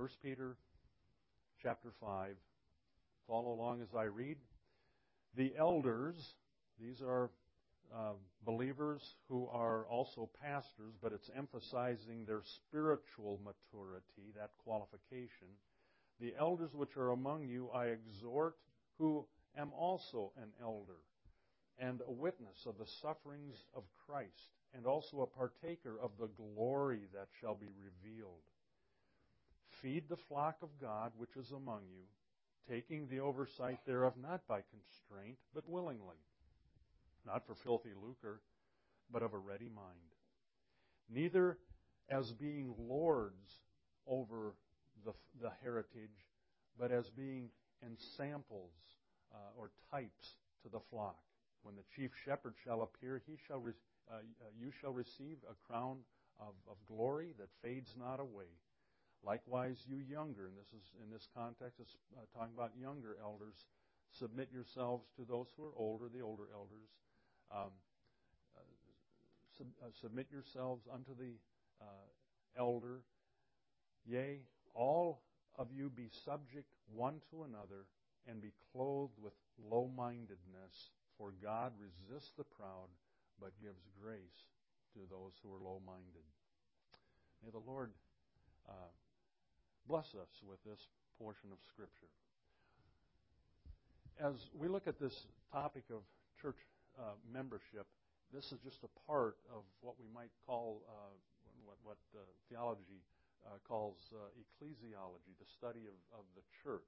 1 Peter chapter 5. Follow along as I read. The elders, these are believers who are also pastors, but it's emphasizing their spiritual maturity, that qualification. The elders which are among you I exhort, who am also an elder, and a witness of the sufferings of Christ, and also a partaker of the glory that shall be revealed. Feed the flock of God which is among you, taking the oversight thereof not by constraint, but willingly, not for filthy lucre, but of a ready mind. Neither as being lords over the heritage, but as being ensamples or types to the flock. When the chief shepherd shall appear, you shall receive a crown of glory that fades not away. Likewise, you younger, and this is in this context, it's talking about younger elders, submit yourselves to those who are older, the older elders. Submit yourselves unto the elder. Yea, all of you be subject one to another, and be clothed with low-mindedness. For God resists the proud, but gives grace to those who are low-minded. May the Lord bless us with this portion of Scripture. As we look at this topic of church membership, this is just a part of what we might call, what theology calls ecclesiology, the study of the church.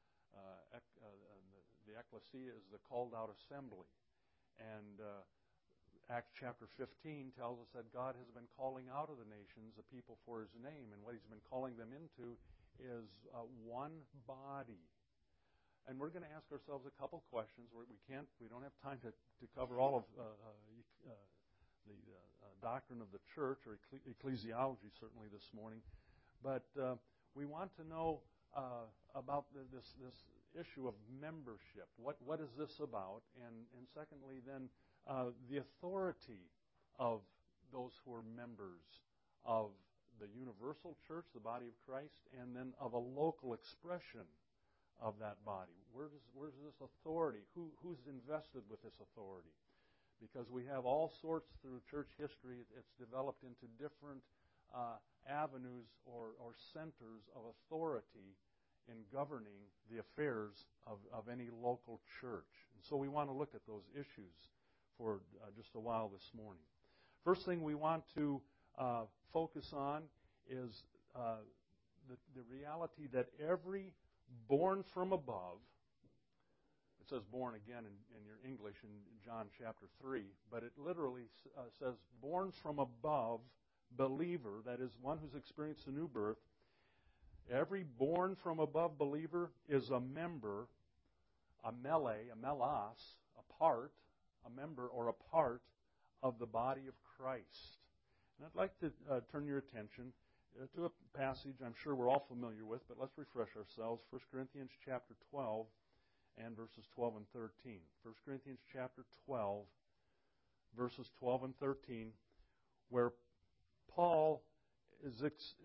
The ecclesia is the called out assembly. And Acts chapter 15 tells us that God has been calling out of the nations a people for His name. And what He's been calling them into is one body. And we're going to ask ourselves a couple questions. We don't have time to cover all of the doctrine of the church or ecclesiology certainly this morning. But we want to know about this issue of membership. What is this about? And secondly, then, the authority of those who are members of the universal church, the body of Christ, and then of a local expression of that body. Where's this authority? Who's invested with this authority? Because we have all sorts through church history. It's developed into different avenues or centers of authority in governing the affairs of any local church. And so we want to look at those issues for just a while this morning. First thing we want to focus on is the reality that every born from above, it says born again in your English in John chapter 3, but it literally says born from above believer, that is one who's experienced a new birth. Every born from above believer is a member, a melos, a part, a member or a part of the body of Christ. And I'd like to turn your attention to a passage I'm sure we're all familiar with, but let's refresh ourselves. 1 Corinthians chapter 12 and verses 12 and 13. 1 Corinthians chapter 12, verses 12 and 13, where Paul is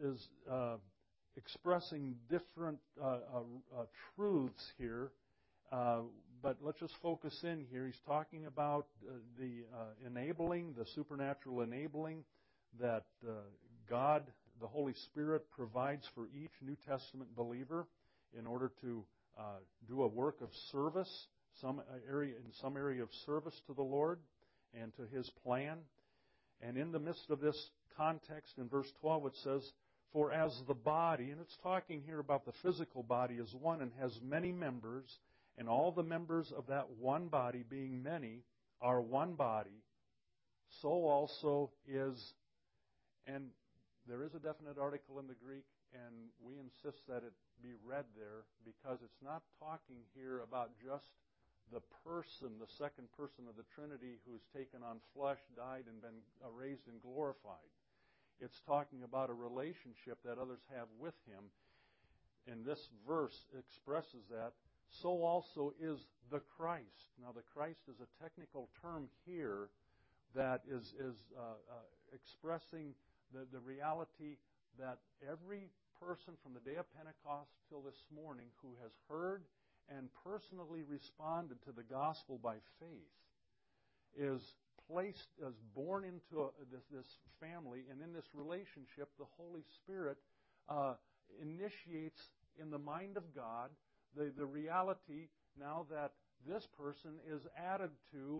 expressing different truths here, but let's just focus in here. He's talking about the enabling, the supernatural enabling that God, the Holy Spirit, provides for each New Testament believer in order to do a work of service, in some area of service to the Lord and to His plan. And in the midst of this context, in verse 12, it says, for as the body, and it's talking here about the physical body, is one and has many members, and all the members of that one body, being many, are one body, so also is, and there is a definite article in the Greek, and we insist that it be read there, because it's not talking here about just the person, the second person of the Trinity, who's taken on flesh, died, and been raised and glorified. It's talking about a relationship that others have with Him. And this verse expresses that. So also is the Christ. Now, the Christ is a technical term here that is expressing the reality that every person from the day of Pentecost till this morning who has heard and personally responded to the gospel by faith is born into this family, and in this relationship, the Holy Spirit initiates in the mind of God the reality now that this person is added to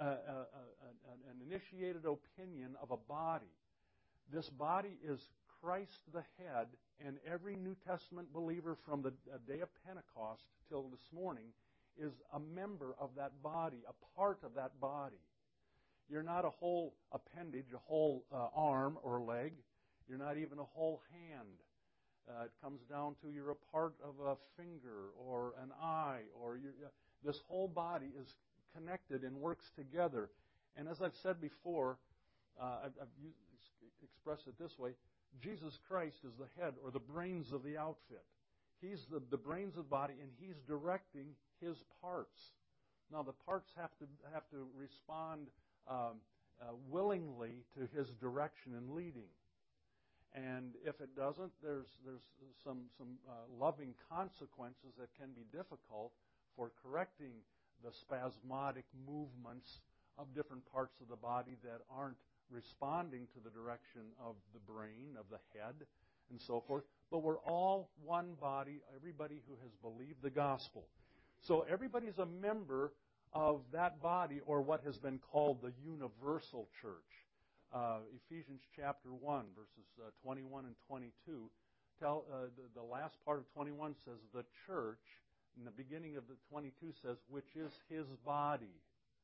an initiated opinion of a body. This body is Christ the head, and every New Testament believer from the day of Pentecost till this morning is a member of that body, a part of that body. You're not a whole appendage, a whole arm or leg. You're not even a whole hand. It comes down to you're a part of a finger or an eye, or this whole body is connected and works together. And as I've said before, I've expressed it this way: Jesus Christ is the head or the brains of the outfit. He's the brains of the body, and He's directing His parts. Now, the parts have to respond willingly to His direction and leading. And if it doesn't, there's some loving consequences that can be difficult for correcting the spasmodic movements of different parts of the body that aren't responding to the direction of the brain, of the head, and so forth. But we're all one body, everybody who has believed the gospel. So everybody's a member of that body, or what has been called the universal church. Ephesians chapter 1, verses 21 and 22, the last part of 21 says, the church, and the beginning of the 22 says, which is His body.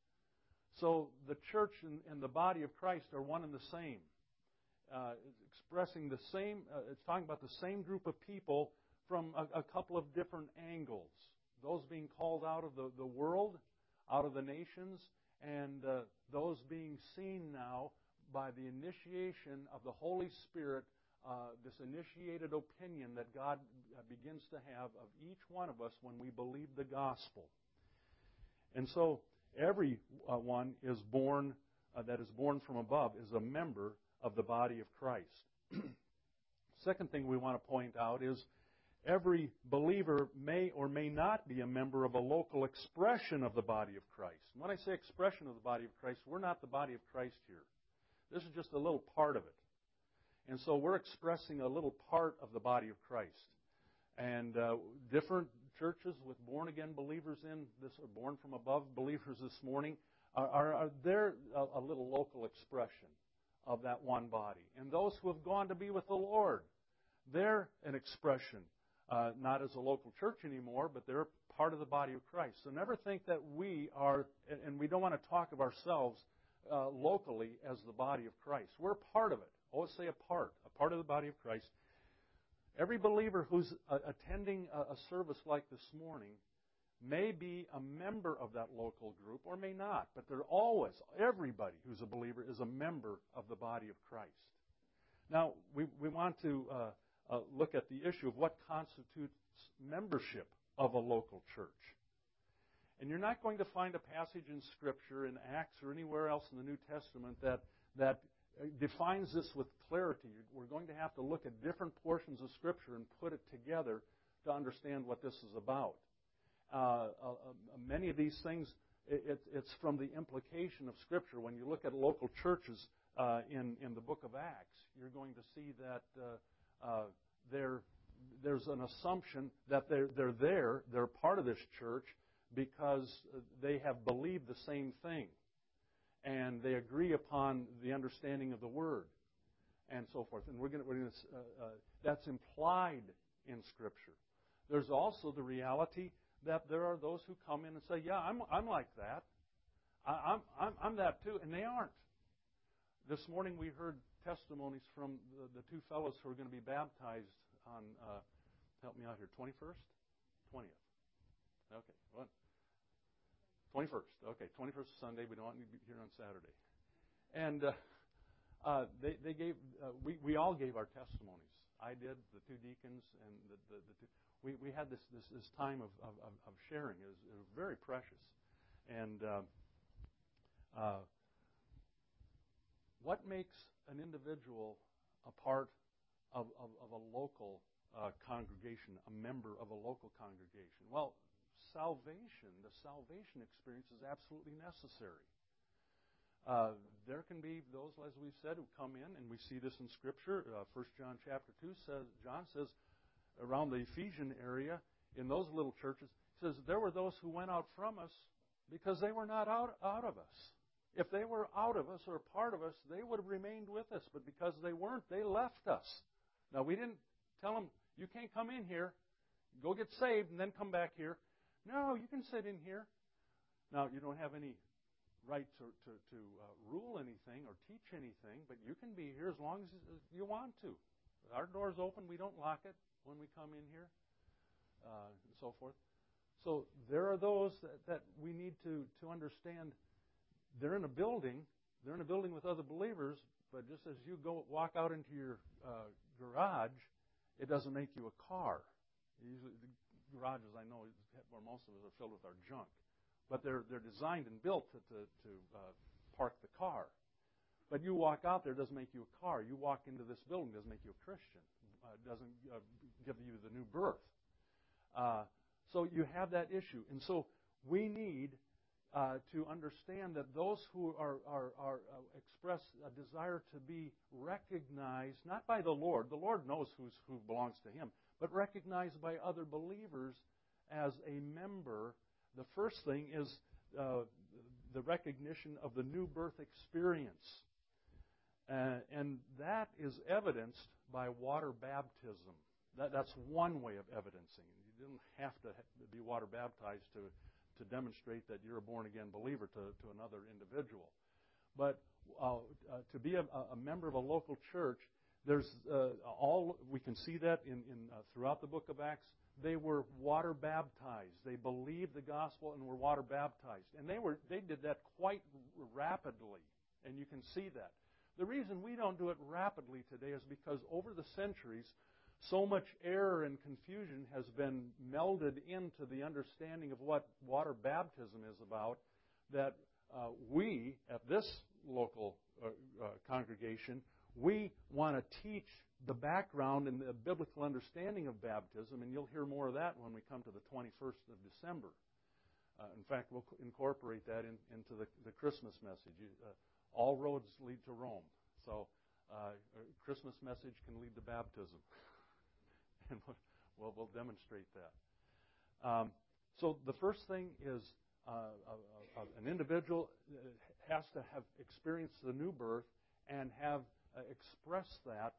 So the church and the body of Christ are one and the same. Expressing the same, it's talking about the same group of people from a couple of different angles. Those being called out of the world, out of the nations, and those being seen now by the initiation of the Holy Spirit, this initiated opinion that God begins to have of each one of us when we believe the gospel. And so every one is born, that is born from above, is a member of the body of Christ. Second thing we want to point out is every believer may or may not be a member of a local expression of the body of Christ. And when I say expression of the body of Christ, we're not the body of Christ here. This is just a little part of it. And so we're expressing a little part of the body of Christ. And different churches with born-again believers in this, or born from above believers this morning, they're a little local expression of that one body. And those who have gone to be with the Lord, they're an expression, not as a local church anymore, but they're part of the body of Christ. So never think that we are, and we don't want to talk of ourselves locally as the body of Christ. We're part of it. Always say a part of the body of Christ. Every believer who's attending a service like this morning may be a member of that local group or may not, but everybody who's a believer is a member of the body of Christ. Now, we want to look at the issue of what constitutes membership of a local church. And you're not going to find a passage in Scripture, in Acts, or anywhere else in the New Testament that defines this with clarity. We're going to have to look at different portions of Scripture and put it together to understand what this is about. Many of these things, it's from the implication of Scripture. When you look at local churches in the book of Acts, you're going to see that there's an assumption that they're part of this church because they have believed the same thing. And they agree upon the understanding of the Word, and so forth. And that's implied in Scripture. There's also the reality that there are those who come in and say, "Yeah, I'm like that. I'm that too," and they aren't. This morning we heard testimonies from the two fellows who are going to be baptized on, help me out here, 21st? 20th. Okay, what? 21st. Okay, 21st Sunday. We don't want to be here on Saturday. And they gave. We all gave our testimonies. I did. The two deacons and the two. We had this time of sharing. It was very precious. And what makes an individual a part of a local congregation, a member of a local congregation. Well, the salvation experience is absolutely necessary. There can be those, as we've said, who come in, and we see this in Scripture. 1 John chapter 2 says, John says, around the Ephesian area, in those little churches, he says, there were those who went out from us because they were not out of us. If they were out of us or a part of us, they would have remained with us. But because they weren't, they left us. Now, we didn't tell them, you can't come in here. Go get saved and then come back here. No, you can sit in here. Now, you don't have any right to rule anything or teach anything, but you can be here as long as you want to. Our door's open. We don't lock it when we come in here, and so forth. So there are those that we need to understand. They're in a building. They're in a building with other believers, but just as you walk out into your garage, it doesn't make you a car. Usually, the garages, I know, where most of us are filled with our junk. But they're designed and built to park the car. But you walk out there, it doesn't make you a car. You walk into this building, it doesn't make you a Christian. It doesn't give you the new birth. So you have that issue. And so we need to understand that those who are express a desire to be recognized, not by the Lord knows who belongs to Him, but recognized by other believers as a member. The first thing is the recognition of the new birth experience. And that is evidenced by water baptism. That's one way of evidencing. You don't have to be water baptized to demonstrate that you're a born-again believer to another individual. But to be a member of a local church, there's we can see that in throughout the book of Acts. They were water baptized. They believed the gospel and were water baptized. And they did that quite rapidly. And you can see that. The reason we don't do it rapidly today is because over the centuries, so much error and confusion has been melded into the understanding of what water baptism is about, that we, at this local congregation, we want to teach the background and the biblical understanding of baptism, and you'll hear more of that when we come to the 21st of December. In fact, we'll incorporate that into the Christmas message. All roads lead to Rome. So Christmas message can lead to baptism. And we'll demonstrate that. So the first thing is an individual has to have experienced the new birth and have expressed that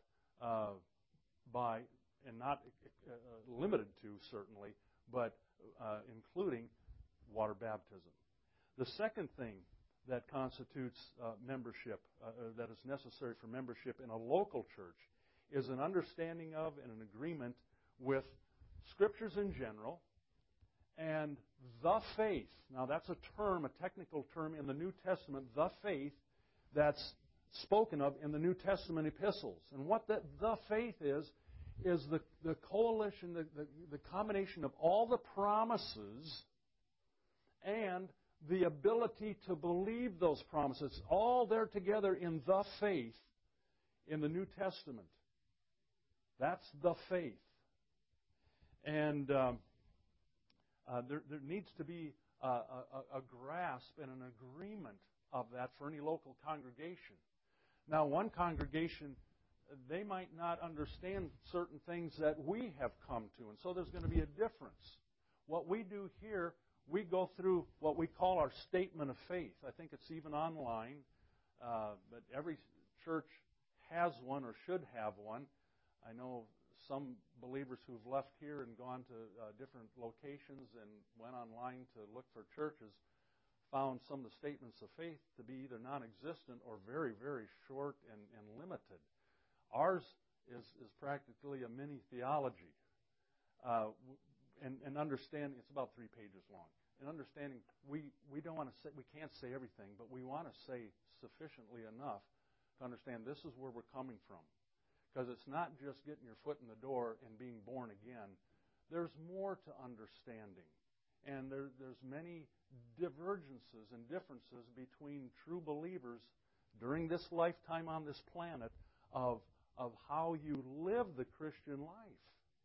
by, and not limited to certainly, but including water baptism. The second thing that constitutes membership, that is necessary for membership in a local church, is an understanding of and an agreement with Scriptures in general and the faith. Now that's a term, a technical term in the New Testament, the faith, that's spoken of in the New Testament epistles. And what the faith is the coalition, the combination of all the promises and the ability to believe those promises, all there together in the faith in the New Testament. That's the faith. And there needs to be a grasp and an agreement of that for any local congregation. Now, one congregation, they might not understand certain things that we have come to, and so there's going to be a difference. What we do here, we go through what we call our statement of faith. I think it's even online, but every church has one or should have one. I know some believers who've left here and gone to different locations and went online to look for churches found some of the statements of faith to be either non-existent or very, very short and limited. Ours is practically a mini theology. And understanding, it's about 3 pages long. And understanding, we don't want to say, we can't say everything, but we want to say sufficiently enough to understand this is where we're coming from. Because it's not just getting your foot in the door and being born again. There's more to understanding. And there's many divergences and differences between true believers during this lifetime on this planet of how you live the Christian life.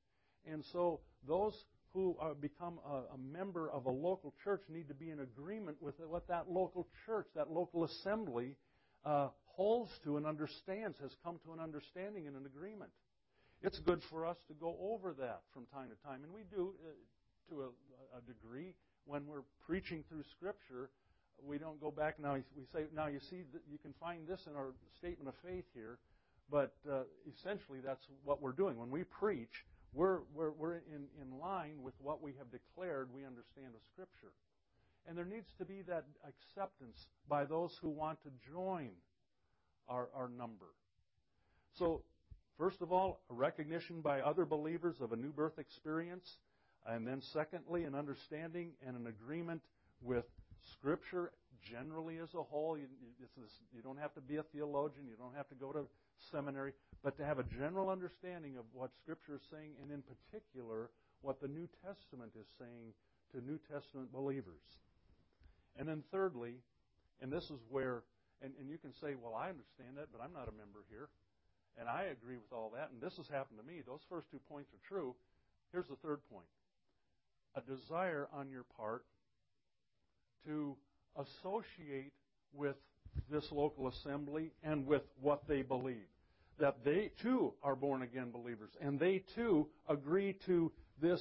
And so those who become a member of a local church need to be in agreement with what that local church, that local assembly, holds to and understands, has come to an understanding and an agreement. It's good for us to go over that from time to time, and we do to a degree. When we're preaching through Scripture, we don't go back now. We say, now you see, you can find this in our statement of faith here, but essentially that's what we're doing. When we preach, we're in line with what we have declared we understand of Scripture. And there needs to be that acceptance by those who want to join our number. So, first of all, a recognition by other believers of a new birth experience. And then secondly, an understanding and an agreement with Scripture generally as a whole. You don't have to be a theologian. You don't have to go to seminary. But to have a general understanding of what Scripture is saying, and in particular, what the New Testament is saying to New Testament believers. And then thirdly, and this is where, and you can say, well, I understand that, but I'm not a member here. And I agree with all that, and this has happened to me. Those first 2 points are true. Here's the third point. A desire on your part to associate with this local assembly and with what they believe. That they, too, are born-again believers. And they, too, agree to this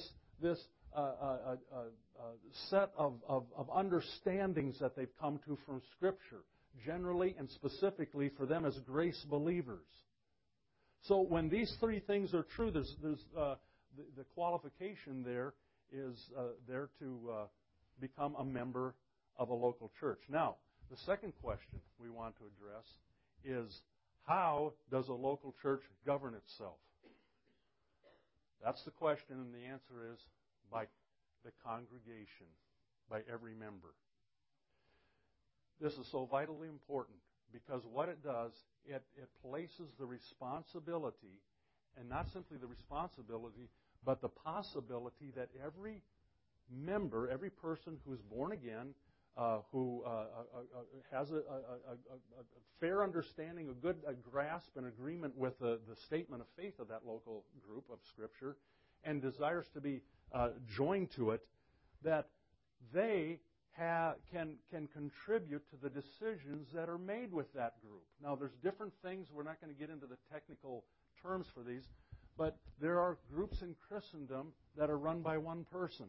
set of understandings that they've come to from Scripture, generally and specifically for them as grace believers. So when these three things are true, there's the qualification there is there to become a member of a local church. Now, the second question we want to address is, how does a local church govern itself? That's the question, and the answer is by the congregation, by every member. This is so vitally important because what it does, it places the responsibility, and not simply the responsibility, but the possibility that every member, every person who's born again, who has a fair understanding, a grasp and agreement with the statement of faith of that local group of Scripture, and desires to be joined to it, that they can contribute to the decisions that are made with that group. Now, there's different things. We're not going to get into the technical terms for these, but there are groups in Christendom that are run by one person.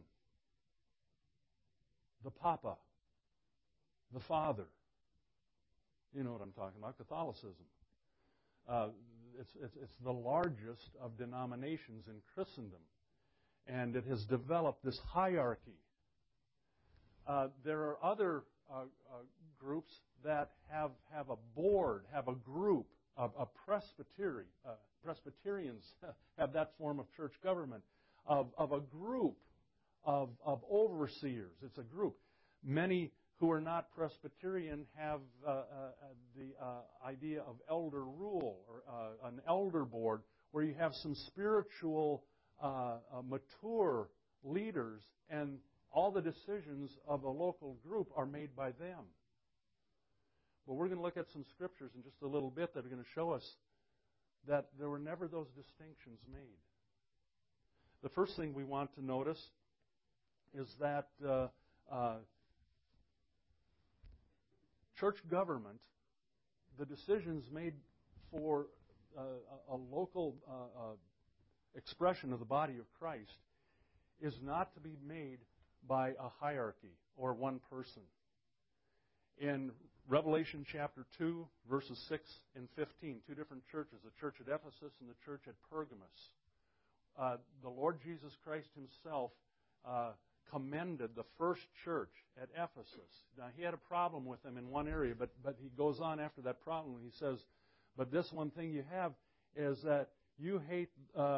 The Papa. The Father. You know what I'm talking about, Catholicism. It's the largest of denominations in Christendom. And it has developed this hierarchy. There are other groups that have a board, have a group, a presbytery. Presbyterians have that form of church government, of a group of overseers. It's a group. Many who are not Presbyterian have the idea of elder rule, or an elder board, where you have some spiritual, mature leaders, and all the decisions of a local group are made by them. But we're going to look at some scriptures in just a little bit that are going to show us that there were never those distinctions made. The first thing we want to notice is that church government, the decisions made for a local expression of the body of Christ, is not to be made by a hierarchy or one person. In Revelation chapter 2, verses 6 and 15, two different churches, the church at Ephesus and the church at Pergamos. The Lord Jesus Christ Himself commended the first church at Ephesus. Now, He had a problem with them in one area, but He goes on after that problem and He says, but this one thing you have is that you hate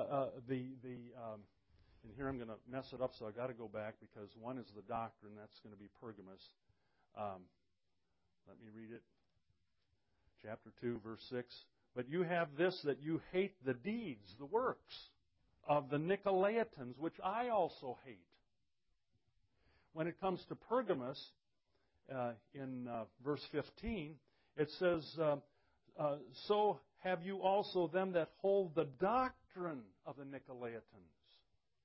and here I'm going to mess it up, so I've got to go back because one is the doctrine, that's going to be Pergamos. Let me read it. Chapter 2, verse 6. But you have this, that you hate the deeds, the works of the Nicolaitans, which I also hate. When it comes to Pergamos, in verse 15, it says, so have you also them that hold the doctrine of the Nicolaitans.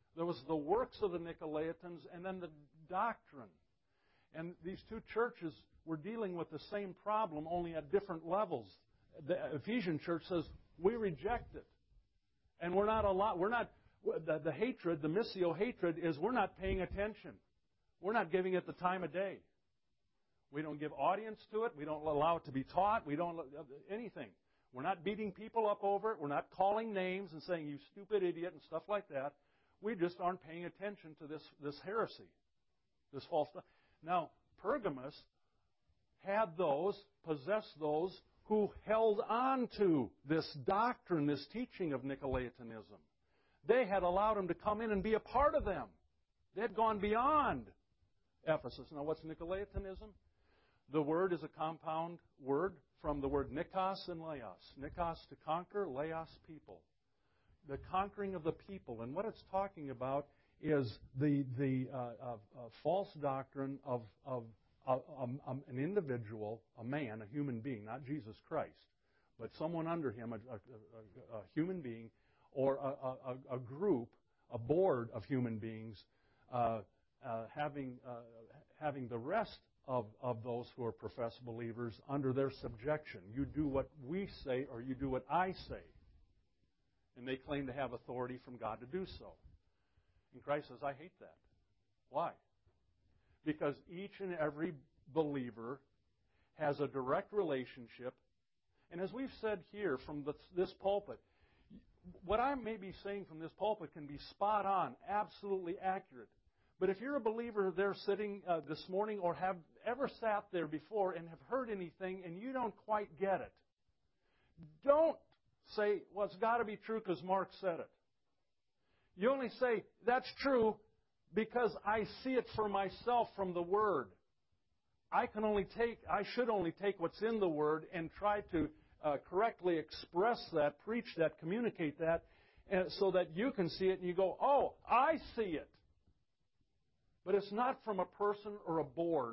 There was the works of the Nicolaitans and then the doctrine. And these two churches were dealing with the same problem, only at different levels. The Ephesian church says, we reject it. And we're not the hatred, the missio hatred is we're not paying attention. We're not giving it the time of day. We don't give audience to it. We don't allow it to be taught. We don't anything. We're not beating people up over it. We're not calling names and saying, you stupid idiot and stuff like that. We just aren't paying attention to this heresy, this false stuff. Now, Pergamos possessed those who held on to this doctrine, this teaching of Nicolaitanism. They had allowed him to come in and be a part of them. They had gone beyond Ephesus. Now, what's Nicolaitanism? The word is a compound word from the word nikos and laos. Nikos to conquer, laos people. The conquering of the people. And what it's talking about is the false doctrine of an individual, a man, a human being, not Jesus Christ, but someone under him, a human being, or a group, a board of human beings, having the rest of those who are professed believers under their subjection. You do what we say or you do what I say. And they claim to have authority from God to do so. And Christ says, I hate that. Why? Because each and every believer has a direct relationship. And as we've said here from this pulpit, what I may be saying from this pulpit can be spot on, absolutely accurate. But if you're a believer there sitting this morning or have ever sat there before and have heard anything and you don't quite get it, don't say, well, it's got to be true because Mark said it. You only say, that's true because I see it for myself from the Word. I should only take what's in the Word and try to correctly express that, preach that, communicate that, so that you can see it and you go, oh, I see it. But it's not from a person or a board.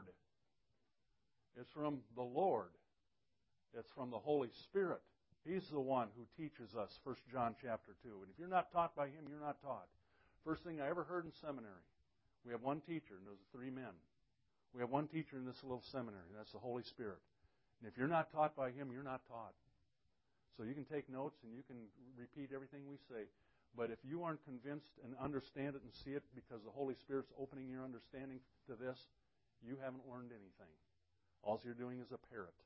It's from the Lord. It's from the Holy Spirit. He's the one who teaches us, 1 John chapter 2. And if you're not taught by Him, you're not taught. First thing I ever heard in seminary, we have one teacher, and those are 3 men. We have one teacher in this little seminary, and that's the Holy Spirit. And if you're not taught by Him, you're not taught. So you can take notes and you can repeat everything we say. But if you aren't convinced and understand it and see it because the Holy Spirit's opening your understanding to this, you haven't learned anything. All you're doing is a parrot.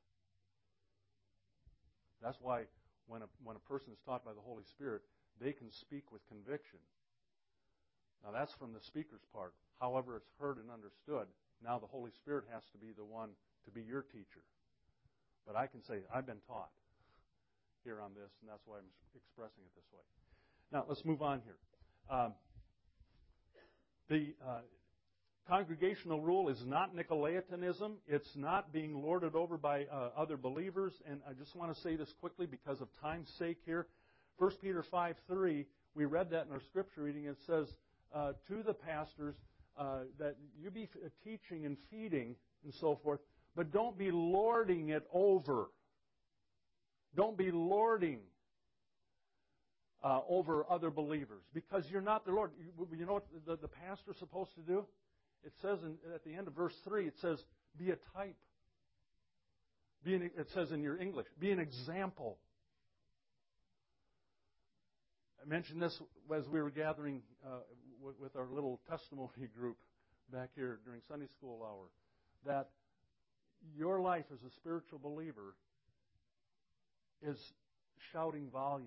That's why when a person is taught by the Holy Spirit, they can speak with conviction. Now that's from the speaker's part. However, it's heard and understood. Now the Holy Spirit has to be the one to be your teacher. But I can say, I've been taught here on this, and that's why I'm expressing it this way. Now, let's move on here. The congregational rule is not Nicolaitanism. It's not being lorded over by other believers. And I just want to say this quickly because of time's sake here. 1 Peter 5:3, we read that in our scripture reading. It says to the pastors that you be teaching and feeding and so forth, but don't be lording it over. Don't be lording over other believers because you're not the Lord. You know what the pastor's supposed to do? It says at the end of verse 3, it says, be a type. It says in your English, be an example. I mentioned this as we were gathering with our little testimony group back here during Sunday school hour, that your life as a spiritual believer is shouting volumes.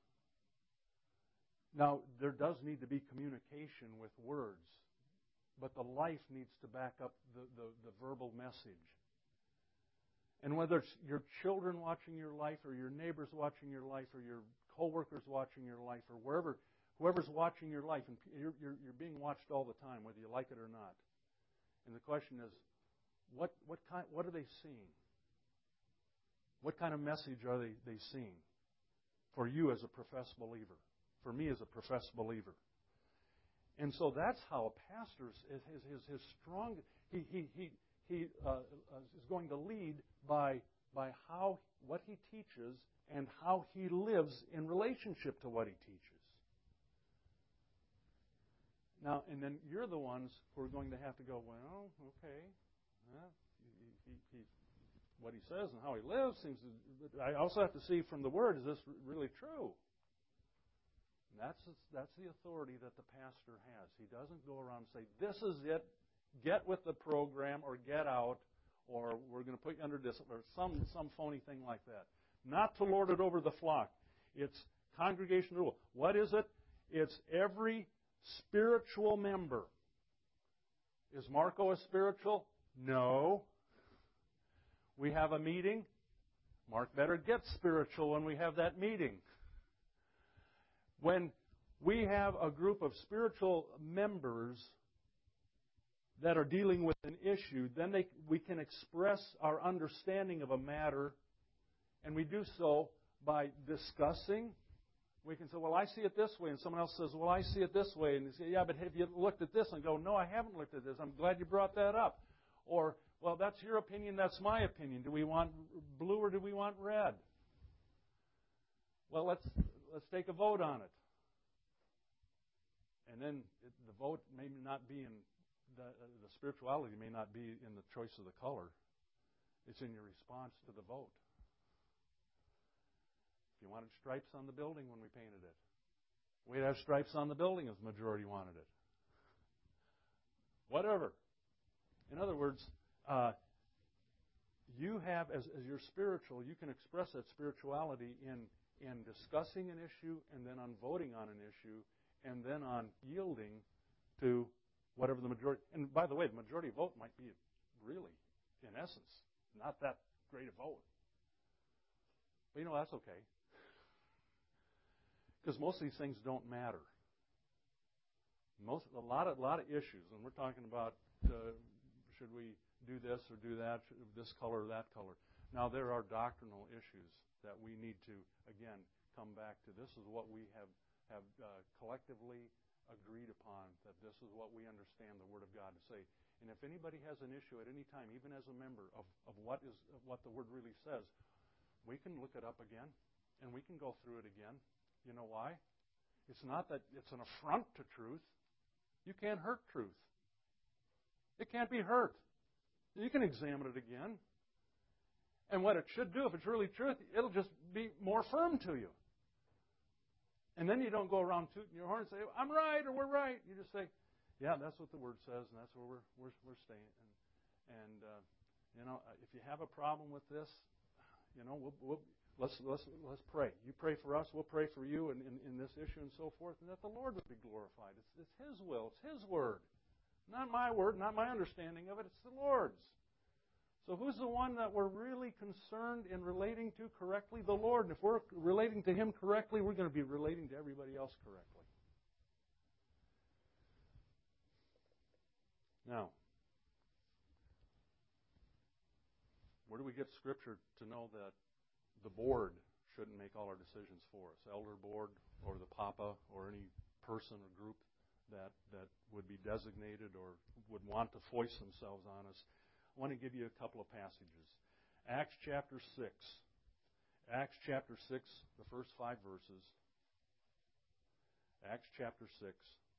Now, there does need to be communication with words, but the life needs to back up the verbal message. And whether it's your children watching your life or your neighbors watching your life or your co-workers watching your life or whoever's watching your life, and you're being watched all the time, whether you like it or not. And the question is, what are they seeing? What kind of message are they seeing for you as a professed believer? For me as a professed believer. And so that's how a pastor his strong he is going to lead by what he teaches and how he lives in relationship to what he teaches. Now, and then you're the ones who are going to have to go, well, okay, what he says and how he lives seems to... I also have to see from the Word, is this really true? And that's the authority that the pastor has. He doesn't go around and say, this is it, get with the program or get out, or we're going to put you under discipline, or some phony thing like that. Not to lord it over the flock. It's congregation rule. What is it? It's every spiritual member. Is Marco a spiritual? No. We have a meeting. Mark better get spiritual when we have that meeting. When we have a group of spiritual members that are dealing with an issue, then we can express our understanding of a matter, and we do so by discussing. We can say, well, I see it this way, and someone else says, well, I see it this way, and they say, yeah, but have you looked at this? And go, no, I haven't looked at this. I'm glad you brought that up. Or, well, that's your opinion, that's my opinion. Do we want blue or do we want red? Well, let's take a vote on it. And then the vote may not be in the spirituality may not be in the choice of the color. It's in your response to the vote. If you wanted stripes on the building when we painted it, we'd have stripes on the building if the majority wanted it. Whatever. In other words, you have, as you're spiritual, you can express that spirituality in discussing an issue and then on voting on an issue and then on yielding to whatever the majority. And by the way, the majority vote might be really, in essence, not that great a vote. But that's okay. Because most of these things don't matter. A lot of issues, and we're talking about should we do this or do that, this color or that color. Now there are doctrinal issues that we need to again come back to. This is what we have collectively agreed upon, that this is what we understand the Word of God to say. And if anybody has an issue at any time, even as a member, of what the Word really says, we can look it up again and we can go through it again. You know why? It's not that it's an affront to truth. You can't hurt truth. It can't be hurt. You can examine it again. And what it should do, if it's really truth, it'll just be more firm to you. And then you don't go around tooting your horn and say, I'm right or we're right. You just say, yeah, that's what the Word says, and that's where we're staying. And if you have a problem with this, let's pray. You pray for us, we'll pray for you in this issue and so forth, and that the Lord would be glorified. It's His will. It's His Word. Not my word, not my understanding of it. It's the Lord's. So who's the one that we're really concerned in relating to correctly? The Lord. And if we're relating to Him correctly, we're going to be relating to everybody else correctly. Now, where do we get Scripture to know that the board shouldn't make all our decisions for us? Elder board or the Papa or any person or group that would be designated or would want to foist themselves on us. I want to give you a couple of passages. Acts chapter 6. Acts chapter 6, the first 5 verses. Acts chapter 6.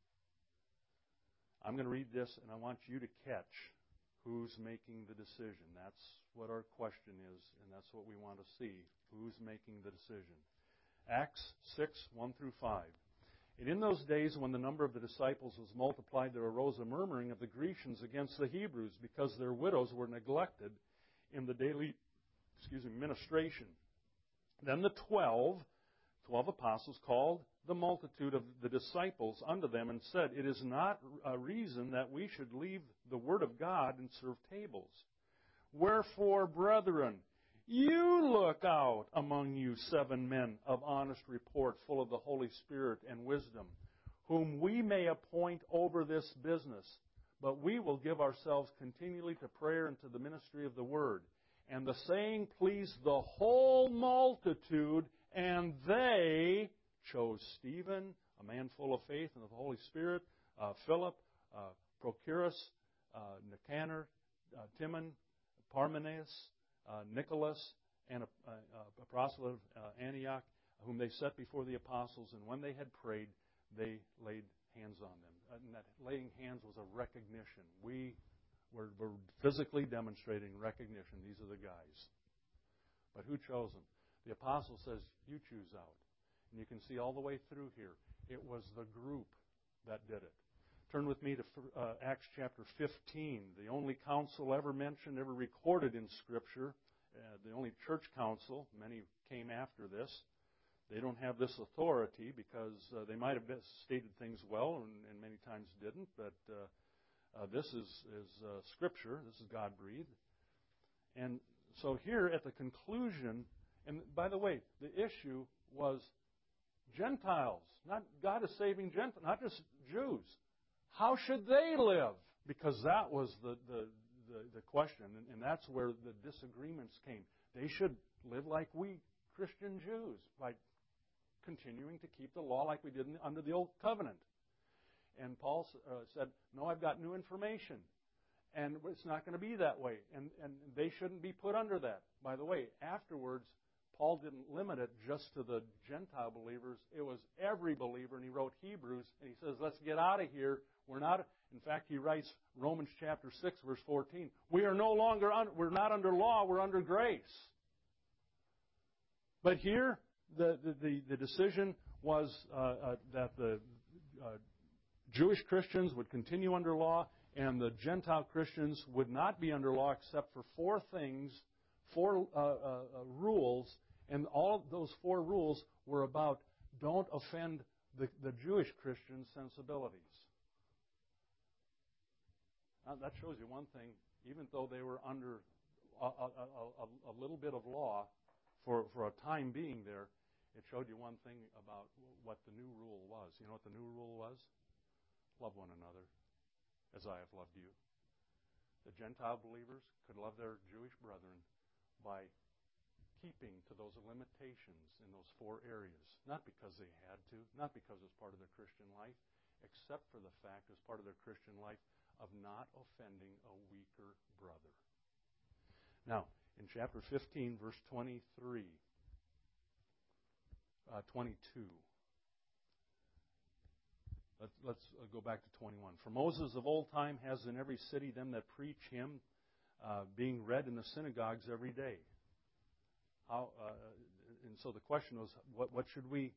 I'm going to read this, and I want you to catch who's making the decision. That's what our question is, and that's what we want to see. Who's making the decision? Acts 6, 1 through 5. And in those days, when the number of the disciples was multiplied, there arose a murmuring of the Grecians against the Hebrews, because their widows were neglected in the daily ministration. Then the 12 apostles called the multitude of the disciples unto them and said, It is not a reason that we should leave the word of God and serve tables. Wherefore, brethren, you look out among you 7 men of honest report, full of the Holy Spirit and wisdom, whom we may appoint over this business. But we will give ourselves continually to prayer and to the ministry of the word. And the saying pleased the whole multitude, and they chose Stephen, a man full of faith and of the Holy Spirit, Philip, Prochorus, Nicanor, Timon, Parmenas, Nicholas, and a proselyte of Antioch, whom they set before the apostles. And when they had prayed, they laid hands on them. And that laying hands was a recognition. We were physically demonstrating recognition. These are the guys. But who chose them? The apostle says, you choose out. And you can see all the way through here, it was the group that did it. Turn with me to Acts chapter 15, the only council ever mentioned, ever recorded in Scripture, the only church council. Many came after this. They don't have this authority because they might have stated things well and many times didn't, but this is Scripture. This is God-breathed. And so here at the conclusion, and by the way, the issue was Gentiles. Not God is saving Gentiles, not just Jews. How should they live? Because that was the question, and that's where the disagreements came. They should live like we Christian Jews by continuing to keep the law like we did under the Old Covenant. And Paul said, no, I've got new information. And it's not going to be that way. And they shouldn't be put under that. By the way, afterwards, Paul didn't limit it just to the Gentile believers. It was every believer, and he wrote Hebrews, and he says, let's get out of here. We're not, in fact, he writes Romans chapter 6, verse 14. We are no longer, we're not under law, we're under grace. But here, the decision was that the Jewish Christians would continue under law, and the Gentile Christians would not be under law except for four things, four rules, and all of those four rules were about don't offend the Jewish Christian sensibilities. Now, that shows you one thing. Even though they were under a little bit of law for a time being there, it showed you one thing about what the new rule was. You know what the new rule was? Love one another as I have loved you. The Gentile believers could love their Jewish brethren by keeping to those limitations in those four areas. Not because they had to, not because it's part of their Christian life, except for the fact as part of their Christian life of not offending a weaker brother. Now, in chapter 15, verse 22. Let's go back to 21. For Moses of old time has in every city them that preach him, being read in the synagogues every day. And so the question was, what should we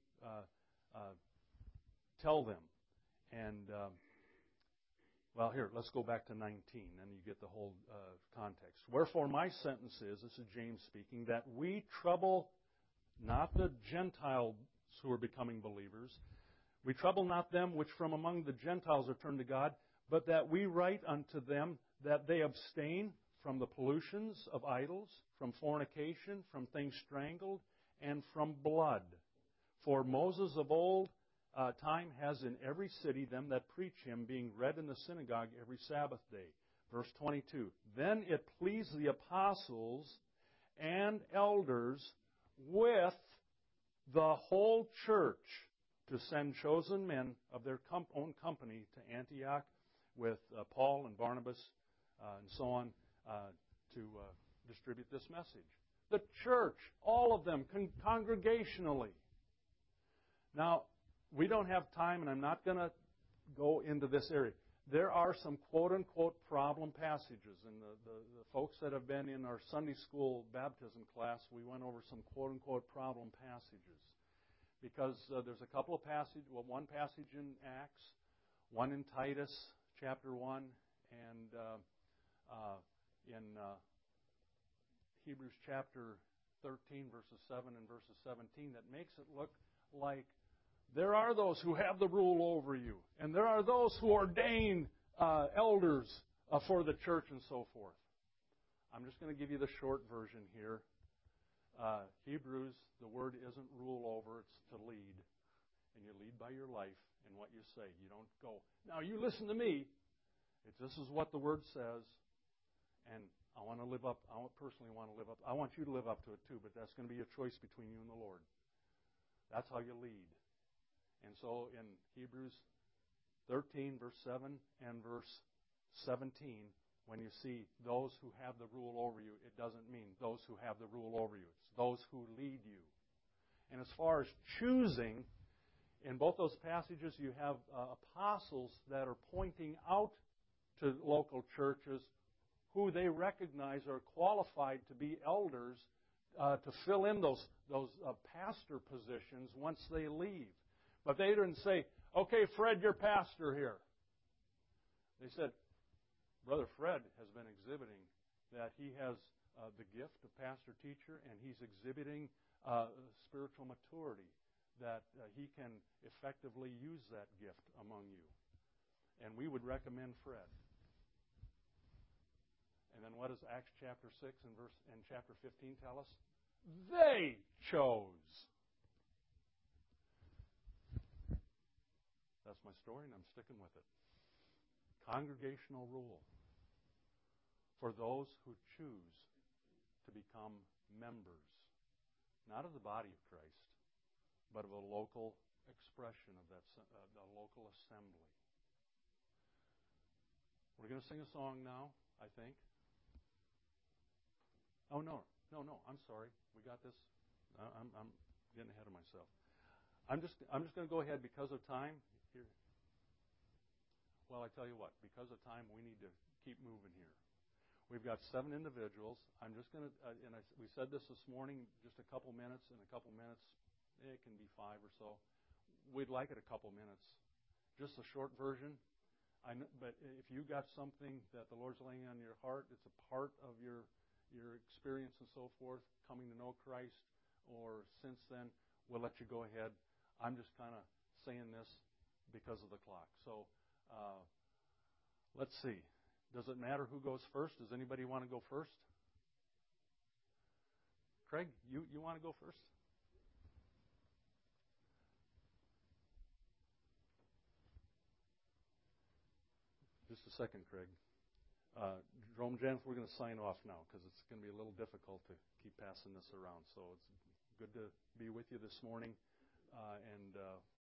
tell them? And well, here, let's go back to 19, and you get the whole context. Wherefore my sentence is, this is James speaking, that we trouble not the Gentiles who are becoming believers. We trouble not them which from among the Gentiles are turned to God, but that we write unto them that they abstain from the pollutions of idols, from fornication, from things strangled, and from blood. For Moses of old time has in every city them that preach him, being read in the synagogue every Sabbath day. Verse 22. Then it pleased the apostles and elders with the whole church to send chosen men of their own company to Antioch with Paul and Barnabas and so on to distribute this message. The church, all of them, congregationally. Now, we don't have time, and I'm not going to go into this area. There are some quote-unquote problem passages, and the folks that have been in our Sunday school baptism class, we went over some quote-unquote problem passages. Because there's a couple of passages, well, one passage in Acts, one in Titus chapter 1, and in Hebrews chapter 13, verses 7 and verses 17, that makes it look like there are those who have the rule over you, and there are those who ordain elders for the church and so forth. I'm just going to give you the short version here. Hebrews, the word isn't rule over, it's to lead. And you lead by your life and what you say. You don't go, now you listen to me. This is what the word says, and I want to live up. I personally want to live up. I want you to live up to it too, but that's going to be a choice between you and the Lord. That's how you lead. And so in Hebrews 13, verse 7 and verse 17, when you see those who have the rule over you, it doesn't mean those who have the rule over you. It's those who lead you. And as far as choosing, In both those passages, you have apostles that are pointing out to local churches who they recognize are qualified to be elders to fill in those pastor positions once they leave. But they didn't say, "Okay, Fred, you're pastor here." They said, "Brother Fred has been exhibiting that he has the gift of pastor-teacher, and he's exhibiting spiritual maturity, that he can effectively use that gift among you. And we would recommend Fred." And then what does Acts chapter 6 and chapter 15 tell us? They chose. That's my story, and I'm sticking with it. Congregational rule for those who choose to become members, not of the body of Christ, but of a local expression of that, a local assembly. We're going to sing a song now, I think. Oh, no, I'm sorry. We got this. I'm getting ahead of myself. I'm just going to go ahead because of time. Here. Well, I tell you what, because of time, we need to keep moving here. We've got 7 individuals. I'm just going to, we said this morning, just a couple minutes. In a couple minutes, it can be 5 or so. We'd like it a couple minutes. Just a short version. But if you got something that the Lord's laying on your heart, it's a part of your experience and so forth, coming to know Christ, or since then, we'll let you go ahead. I'm just kind of saying this because of the clock. So let's see. Does it matter who goes first? Does anybody want to go first? Craig, you want to go first? Just a second, Craig. Jerome Janice, we're going to sign off now because it's going to be a little difficult to keep passing this around. So it's good to be with you this morning. And